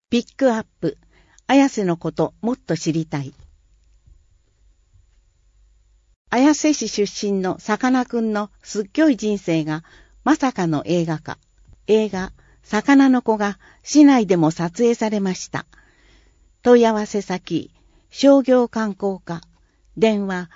ピックアップ、綾瀬のこともっと知りたい。綾瀬市出身のさかなクンのすっぎょい人生がまさかの映画化。映画、魚の子が市内でも撮影されました。問い合わせ先、商業観光課、電話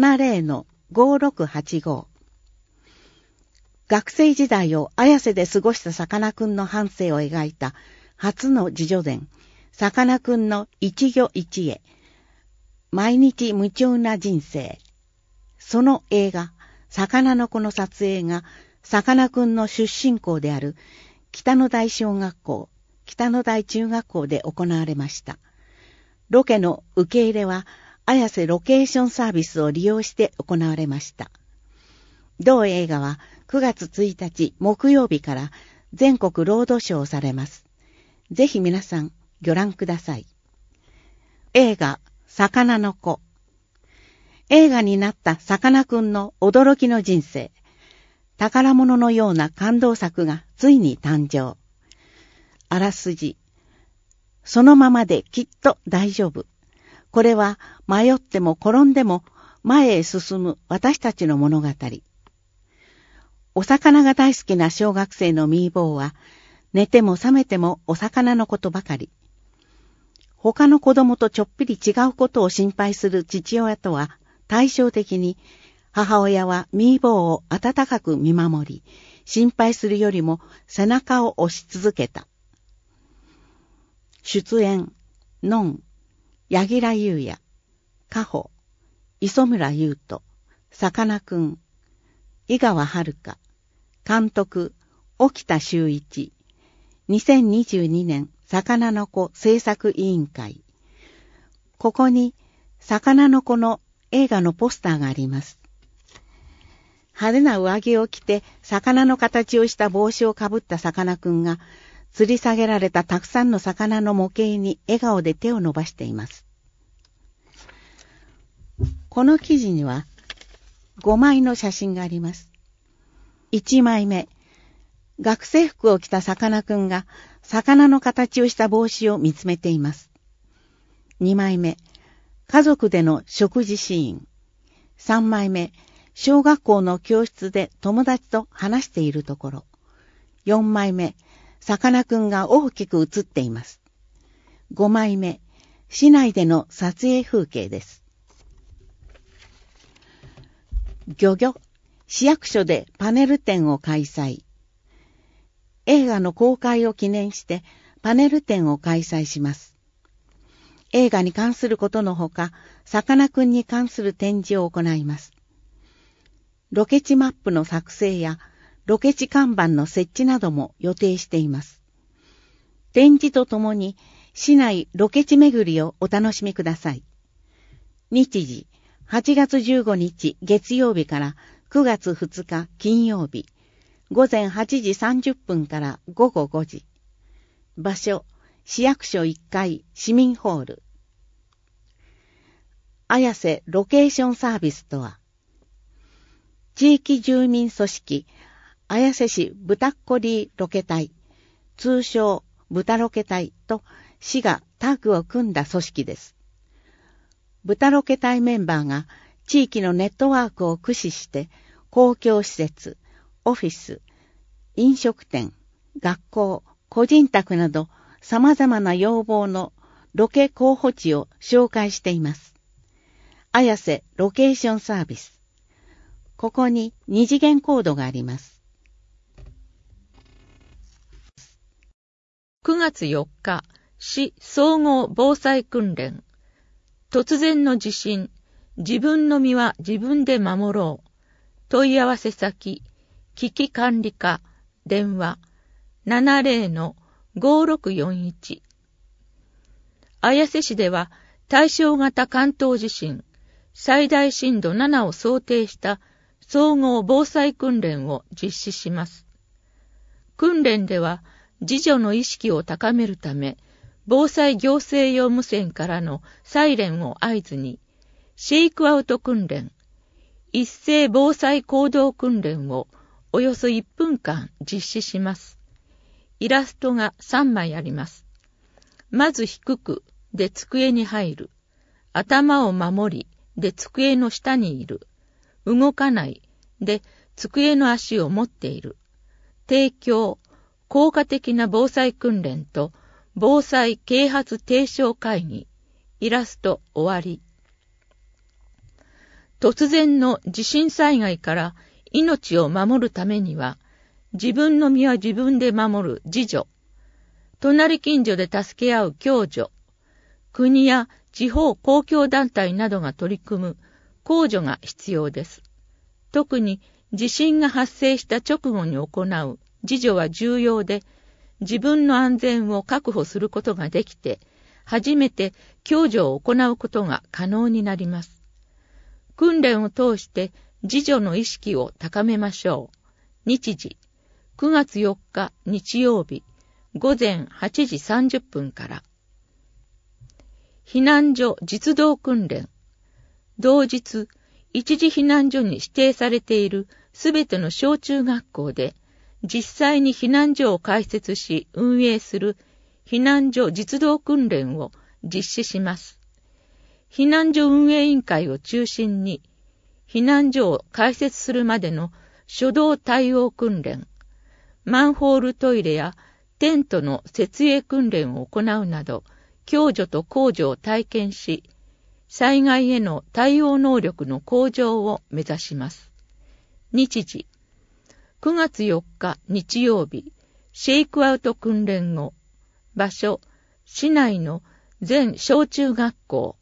70-5685。学生時代を綾瀬で過ごしたさかなクンの半生を描いた初の自叙伝、さかなクンの一魚一会、毎日夢中な人生。その映画、魚の子の撮影が、さかなクンの出身校である北野台小学校、北野台中学校で行われました。ロケの受け入れは、綾瀬ロケーションサービスを利用して行われました。同映画は9月1日木曜日から全国ロードショーされます。ぜひ皆さんご覧ください。映画、魚の子。映画になったさかなクンの驚きの人生。宝物のような感動作がついに誕生。あらすじ。そのままできっと大丈夫。これは迷っても転んでも前へ進む私たちの物語。お魚が大好きな小学生のミーボーは、寝ても覚めてもお魚のことばかり。他の子供とちょっぴり違うことを心配する父親とは対照的に、母親はミーボーを温かく見守り、心配するよりも背中を押し続けた。出演、のん、柳楽優弥、かほ、磯村優斗、さかなクン、井川遥、監督、沖田修一、2022年魚の子制作委員会。ここに魚の子の映画のポスターがあります。派手な上着を着て魚の形をした帽子をかぶったさかなクンが吊り下げられたたくさんの魚の模型に笑顔で手を伸ばしています。この記事には5枚の写真があります。1枚目、学生服を着たさかなクンが魚の形をした帽子を見つめています。2枚目、家族での食事シーン。3枚目、小学校の教室で友達と話しているところ。4枚目、さかなクンが大きく写っています。5枚目、市内での撮影風景です。市役所でパネル展を開催。映画の公開を記念してパネル展を開催します。映画に関することのほか、さかなクンに関する展示を行います。ロケ地マップの作成やロケ地看板の設置なども予定しています。展示とともに市内ロケ地巡りをお楽しみください。日時、8月15日月曜日から9月2日金曜日、午前8時30分から午後5時。場所、市役所1階市民ホール。綾瀬ロケーションサービスとは、地域住民組織綾瀬市豚っこりロケ隊、通称豚ロケ隊と市がタッグを組んだ組織です。豚ロケ隊メンバーが地域のネットワークを駆使して公共施設、オフィス、飲食店、学校、個人宅など様々な要望のロケ候補地を紹介しています。綾瀬ロケーションサービス。ここに二次元コードがあります。 9月4日、市総合防災訓練。突然の地震、自分の身は自分で守ろう。問い合わせ先、危機管理課、電話 70-5641。綾瀬市では対象型関東地震、最大震度7を想定した総合防災訓練を実施します。訓練では自助の意識を高めるため、防災行政用無線からのサイレンを合図に、シェイクアウト訓練、一斉防災行動訓練をおよそ1分間実施します。イラストが3枚あります。 まず低くで机に入る。頭を守りで机の下にいる。動かないで机の足を持っている。提供、効果的な防災訓練と防災啓発提唱会議。イラスト終わり。突然の地震災害から命を守るためには、自分の身は自分で守る自助、隣近所で助け合う共助、国や地方公共団体などが取り組む公助が必要です。特に地震が発生した直後に行う自助は重要で、自分の安全を確保することができて、初めて共助を行うことが可能になります。訓練を通して自助の意識を高めましょう。日時、9月4日日曜日、午前8時30分から。避難所実動訓練。同日、一時避難所に指定されているすべての小中学校で、実際に避難所を開設し運営する避難所実動訓練を実施します。避難所運営委員会を中心に、避難所を開設するまでの初動対応訓練、マンホールトイレやテントの設営訓練を行うなど、共助と公助を体験し、災害への対応能力の向上を目指します。日時、9月4日日曜日、シェイクアウト訓練後、場所、市内の全小中学校。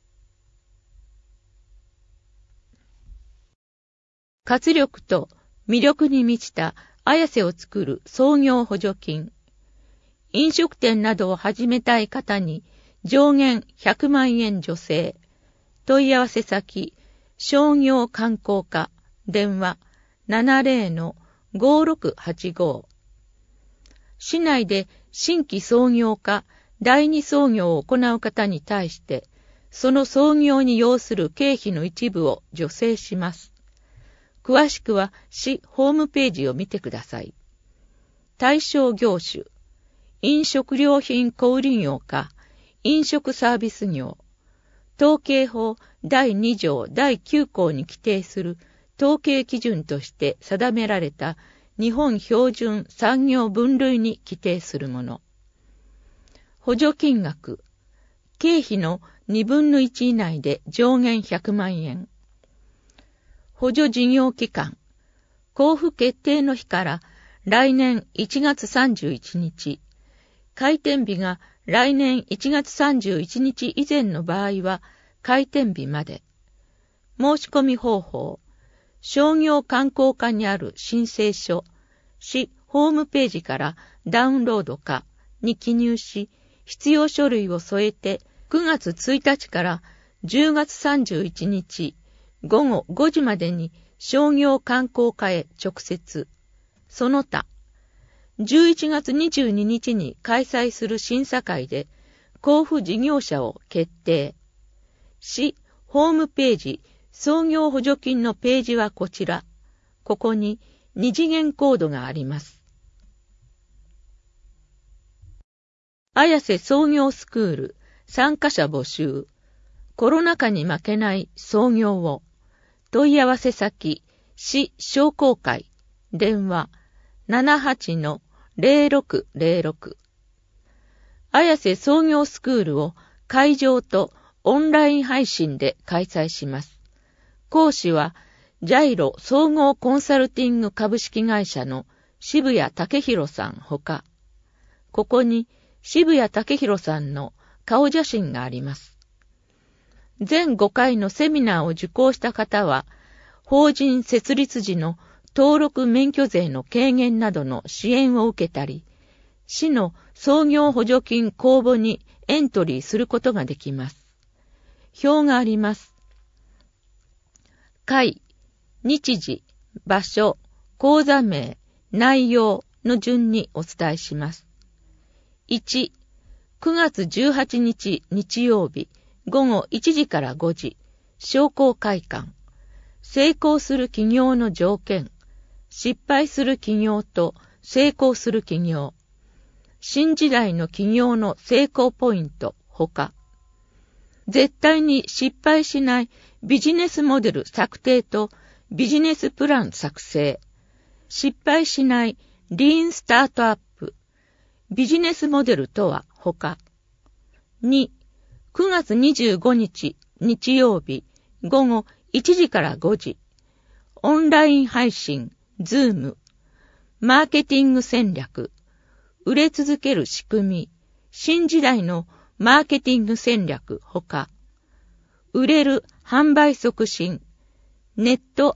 活力と魅力に満ちた綾瀬を作る創業補助金。飲食店などを始めたい方に上限100万円助成。問い合わせ先、商業観光課、電話 70-5685。市内で新規創業か第二創業を行う方に対して、その創業に要する経費の一部を助成します。詳しくは市ホームページを見てください。対象業種、飲食料品小売業か飲食サービス業、統計法第2条第9項に規定する統計基準として定められた日本標準産業分類に規定するもの。補助金額、経費の2分の1以内で上限100万円。補助事業期間、交付決定の日から来年1月31日、開店日が来年1月31日以前の場合は開店日まで。申し込み方法、商業観光課にある申請書、市ホームページからダウンロードかに記入し、必要書類を添えて9月1日から10月31日午後5時までに商業観光課へ直接。その他、11月22日に開催する審査会で交付事業者を決定。市ホームページ創業補助金のページはこちら。ここに2次元コードがあります。綾瀬創業スクール参加者募集。コロナ禍に負けない創業を。問い合わせ先、市商工会、電話 78-0606。綾瀬創業スクールを会場とオンライン配信で開催します。講師は、ジャイロ総合コンサルティング株式会社の渋谷武弘さんほか、ここに渋谷武弘さんの顔写真があります。全5回のセミナーを受講した方は、法人設立時の登録免許税の軽減などの支援を受けたり、市の創業補助金公募にエントリーすることができます。表があります。会、日時、場所、講座名、内容の順にお伝えします。1、9月18日日曜日、午後1時から5時、商工会館。成功する企業の条件。失敗する企業と成功する企業。 新時代の企業の成功ポイントほか、絶対に失敗しないビジネスモデル策定とビジネスプラン作成、失敗しないリーンスタートアップ、ビジネスモデルとはほか、2、9月25日日曜日午後1時から5時、オンライン配信、ズーム、マーケティング戦略、売れ続ける仕組み、新時代のマーケティング戦略ほか、売れる販売促進、ネット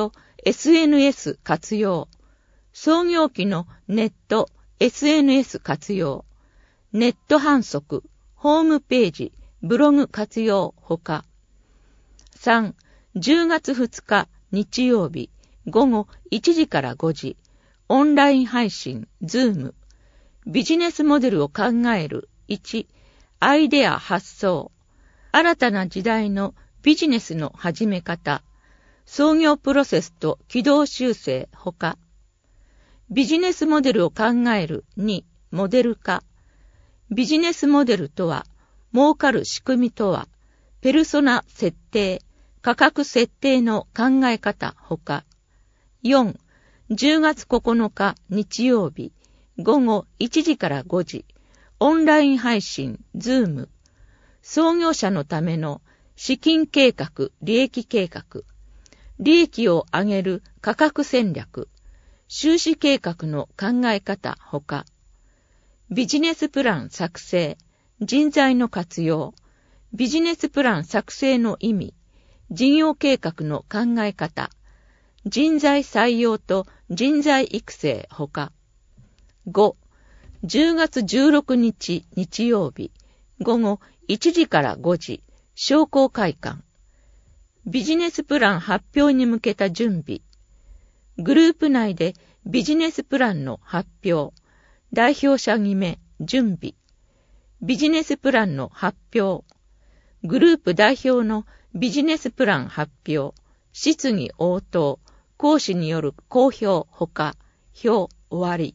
& SNS 活用、創業期のネット、SNS 活用、ネット販促、ホームページ、ブログ活用ほか、3、10月2日日曜日午後1時から5時、オンライン配信、ズーム、ビジネスモデルを考える。1、アイデア発想。新たな時代のビジネスの始め方。創業プロセスと軌道修正ほか。ビジネスモデルを考える。2、モデル化。ビジネスモデルとは、儲かる仕組みとは、ペルソナ設定、価格設定の考え方ほか。4、10月9日日曜日午後1時から5時、オンライン配信、ズーム、創業者のための資金計画、利益計画、利益を上げる価格戦略、収支計画の考え方ほか、ビジネスプラン作成、人材の活用、ビジネスプラン作成の意味、事業計画の考え方、人材採用と人材育成ほか。5、10月16日日曜日午後1時から5時、商工会館。ビジネスプラン発表に向けた準備。グループ内でビジネスプランの発表。代表者決め、準備。ビジネスプランの発表。グループ代表のビジネスプラン発表。質疑応答。講師による公表ほか。表終わり。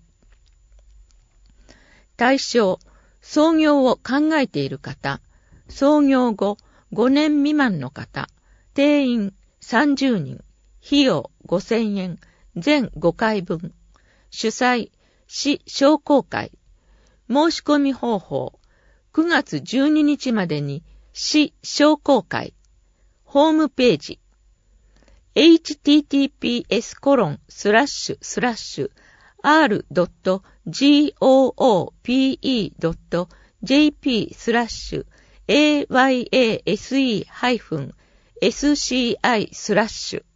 対象、創業を考えている方、創業後5年未満の方、定員30人、費用5000円、全5回分、主催、市商工会、申し込み方法、9月12日までに市商工会、ホームページ、https://r.goope.jp/ayase-sci/